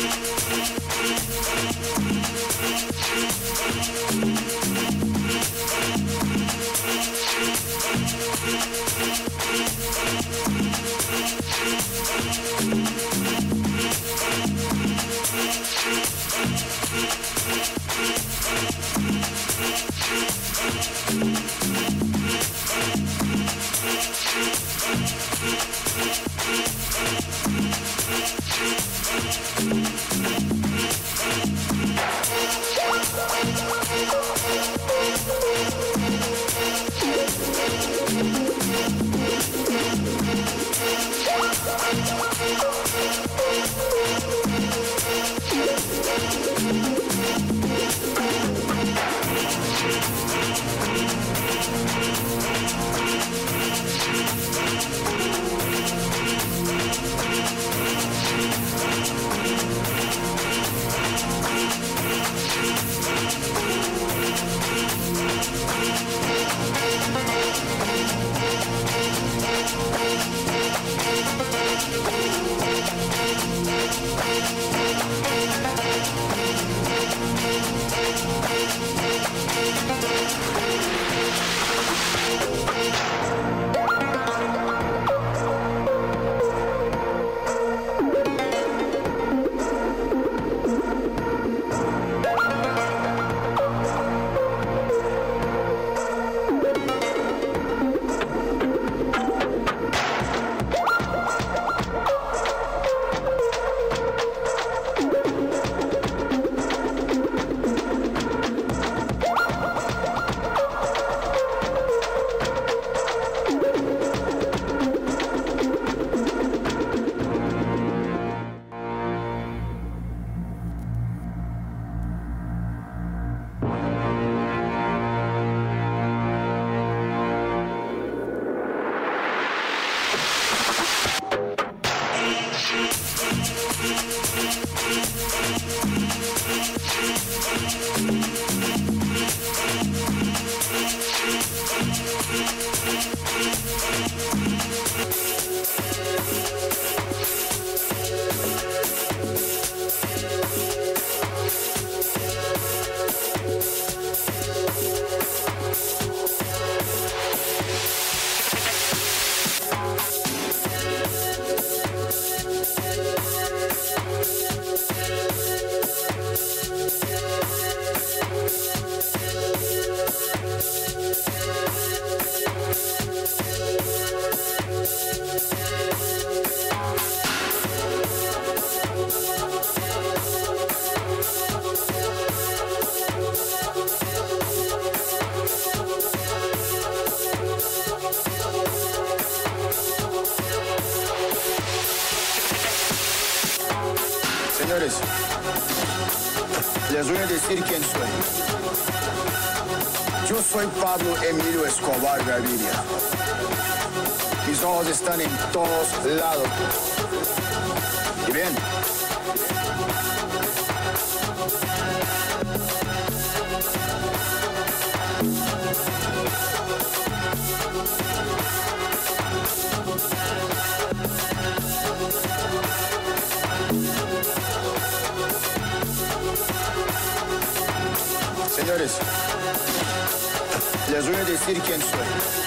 Señores, les voy a decir quién soy. Yo soy Pablo Emilio Escobar Gaviria. Mis ojos están en todos lados. ¿Y bien? Señores, les voy a decir quién soy.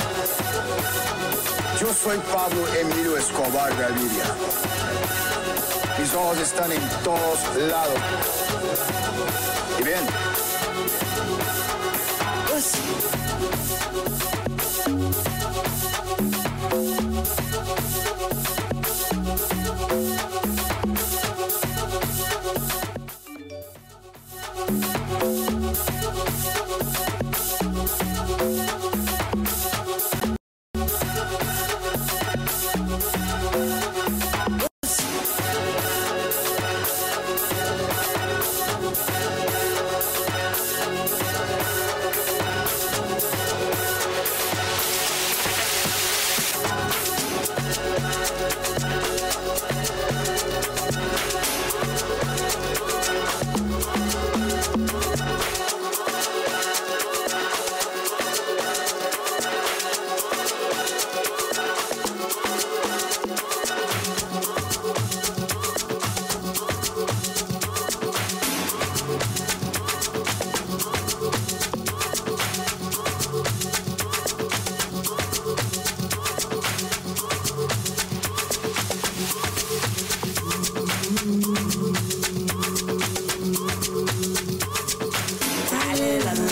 Yo soy Pablo Emilio Escobar Gaviria. Mis ojos están en todos lados. ¿Y bien? Pues...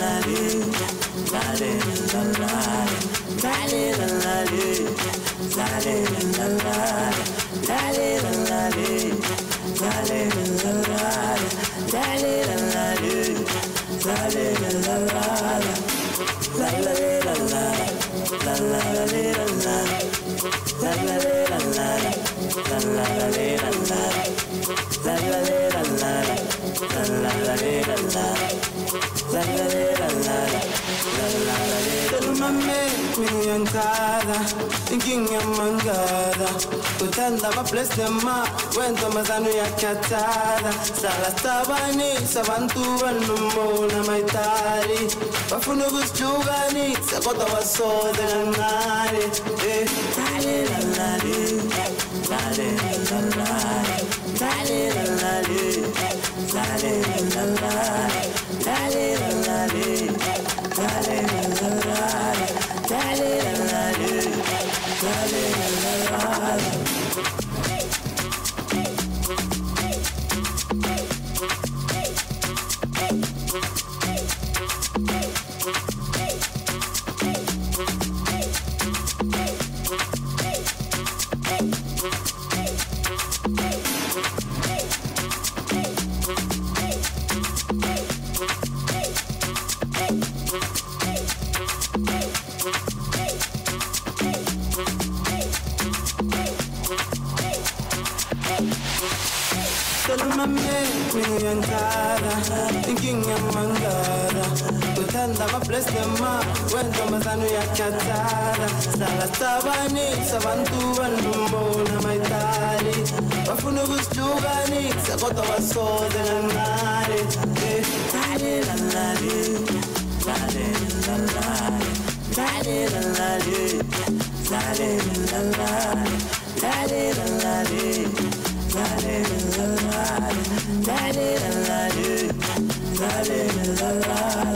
Inking mangada, kutanda mapleste ma, wento mazanu ya katada. Sala tabani, sabantu banumo na maitari. Bafunu gusjugani, sakota wasoda nari. Dale la la dale la la, dale la la dale la la, dale la la dale la la, dale la la. Sala tabani, sabantu banumo na maitari. Bafunu gusjugani, sakota wasoda nari. Dale la la dale la la, dale la la dale la la, dale la la dale la la, dale la la dale la la.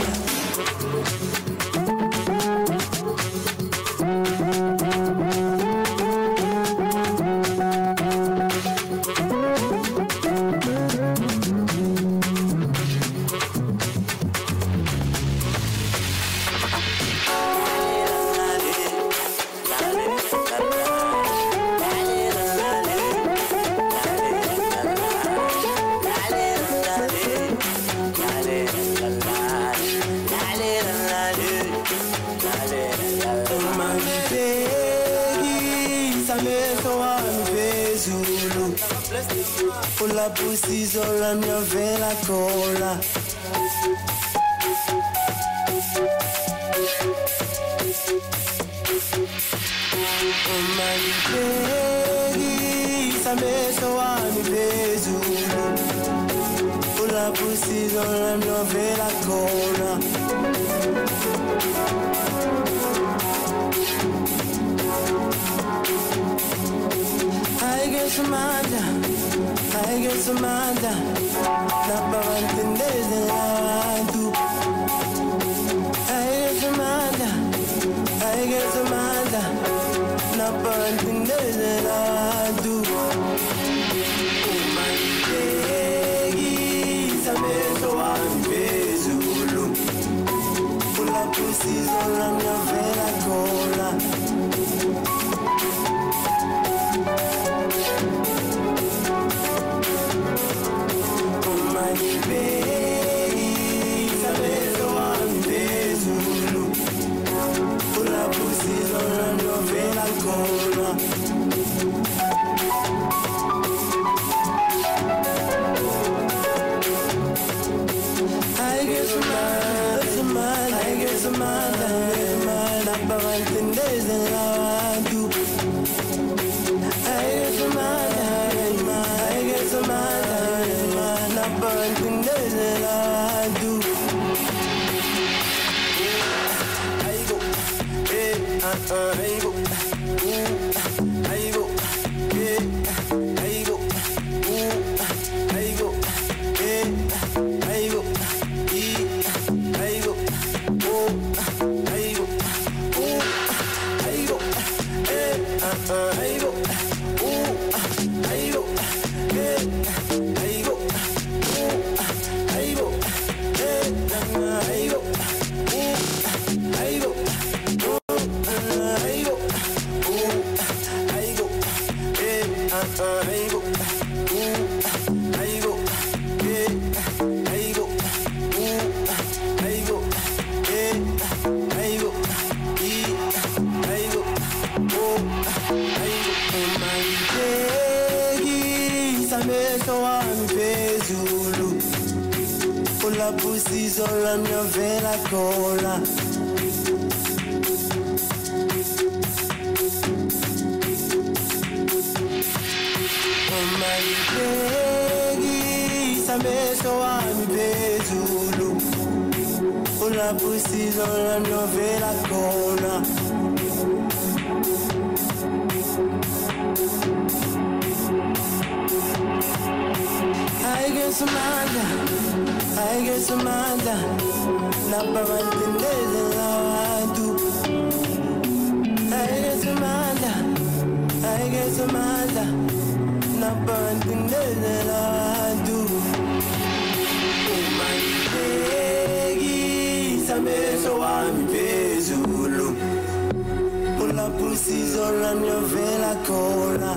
La pussy sulla mia vela cola. Ma mi vedi, sa messo a mi peso. La pussy sulla mia vela cola. I get some I get some manda, na pavantendese la tu. I get some manda, na pavantendese la tu. Umandegi, sabeso ambezulu. Pula preciso la mia vera cola. Ahí go. la pussy sola mia vera cola. Omaiteghi sameso ami bezulu. La pussy sola mia vera cola. I get some manda, na para entender de lado. I get some manda, na para entender de lado. Uma idegi, sabe so ami bezulu. Una pussy sola mia vera cola.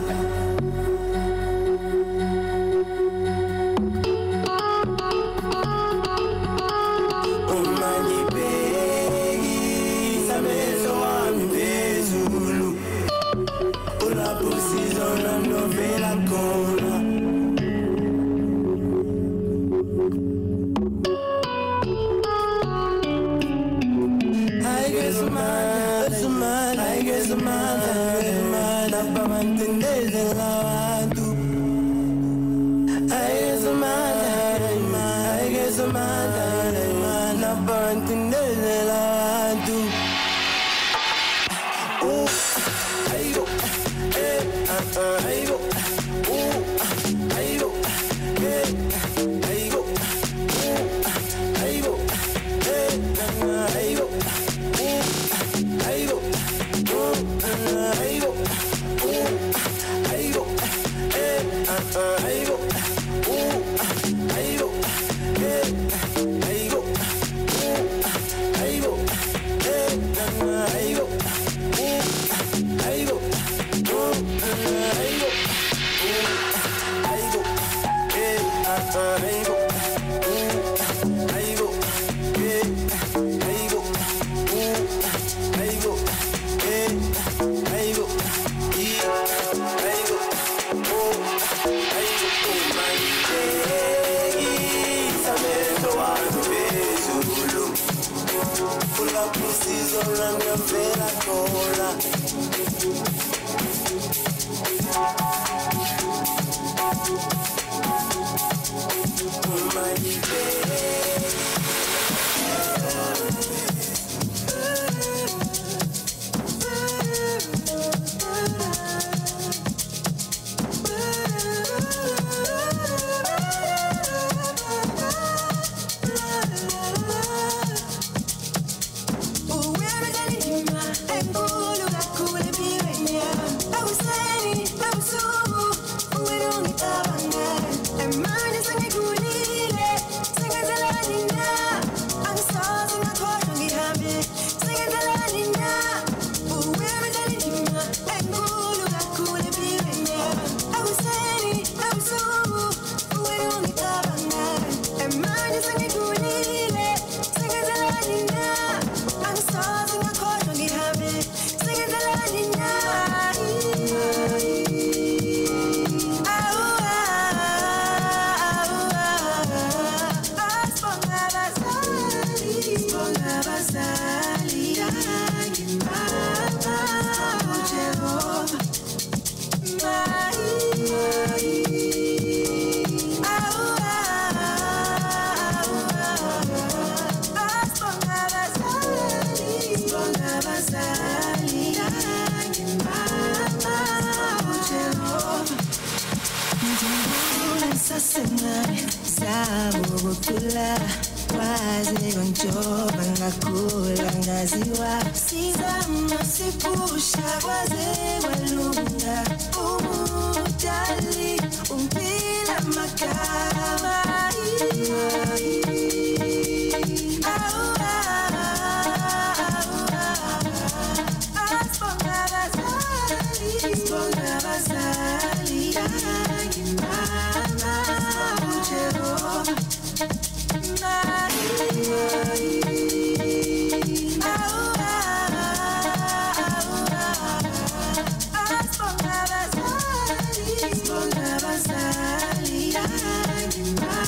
Abazali,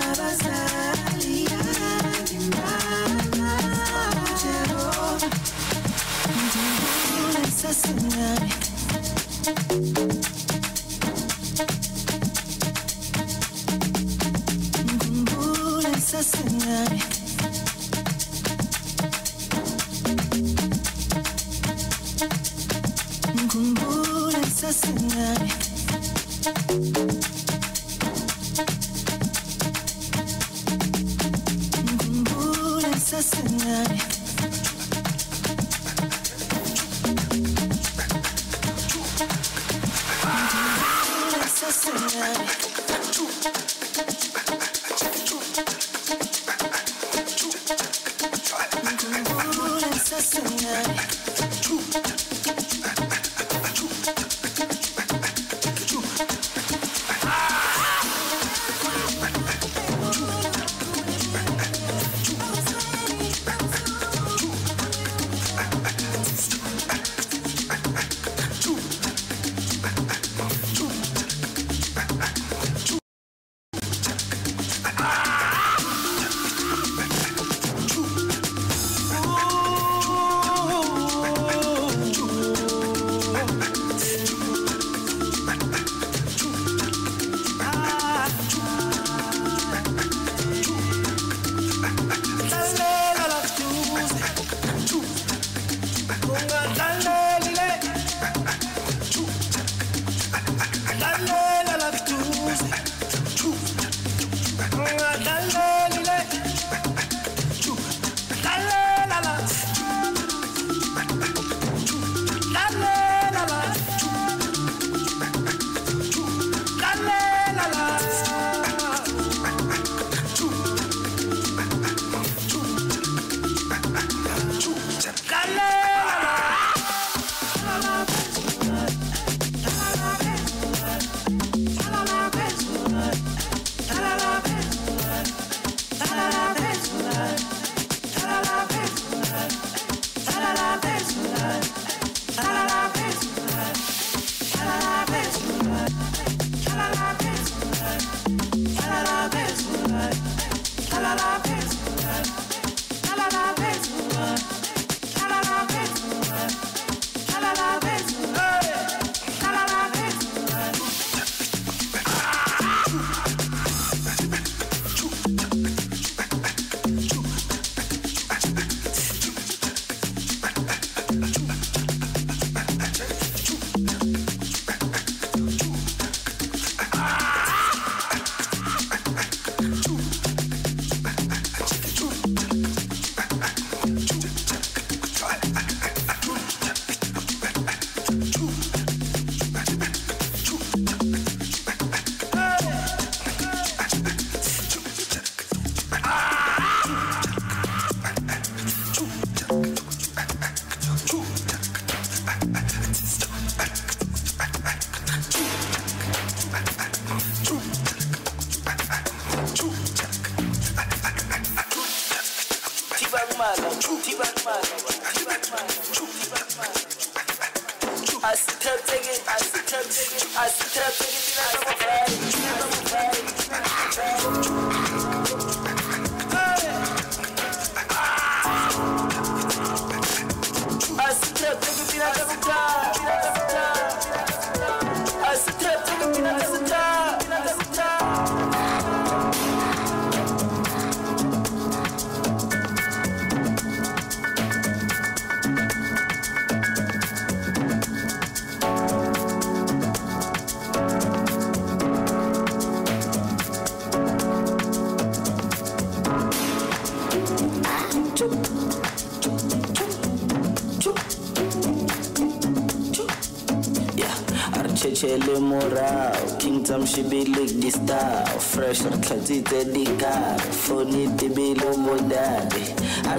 Chele morao, kingdom shibili di star, fresh tlazite di car, phone di bilo modade.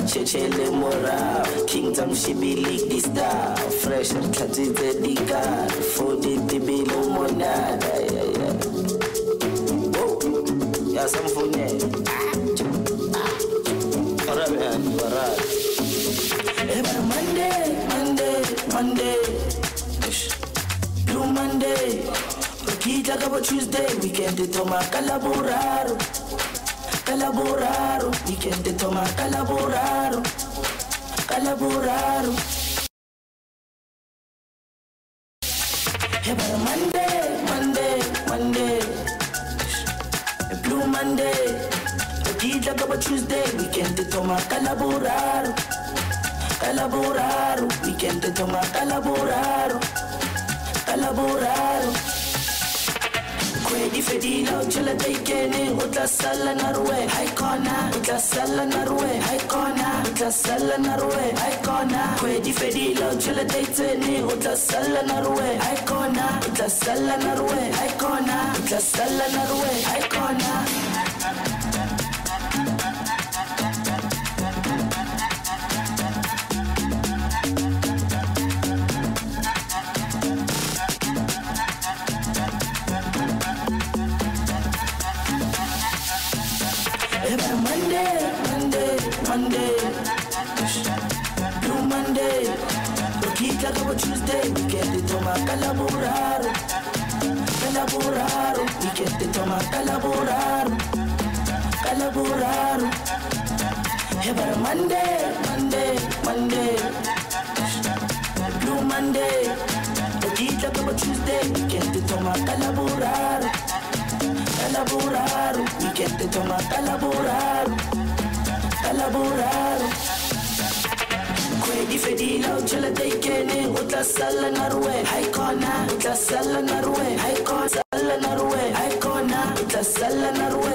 Chele morao, kingdom shibili di star, fresh tlazite di car, phone di bilo modade. Oh, ya samfune. Alright man, alright. Every Monday. Blue Monday, Kita Kabo Tuesday, weekend to Makalaburaro. Calaboraro, weekend de toma calaboraro, calaboraro. Hey, but Monday, a blue Monday, a deed like a Tuesday, weekend de toma calaboraro, calaboraro, weekend de toma calaboraro, calaboraro. Kwedi fedila uchala taikene utla sala narwe haikona utla sala narwe haikona utla sala narwe haikona Kwedi fedila uchala taikene utla sala narwe haikona utla sala narwe haikona utla sala narwe haikona Monday, Blue Monday, Roquita como Tuesday, weekend de toma calaboraro, calaboraro, weekend de toma calaboraro, calaboraro. Hey, but Monday, Blue Monday, Roquita como Tuesday, weekend de toma calaboraro, calaboraro, weekend de toma calaboraro. Calaboraro Kwedi fedila uchala taikene utla sala narwe haikona utla sala narwe haikona sala narwe haikona utla sala narwe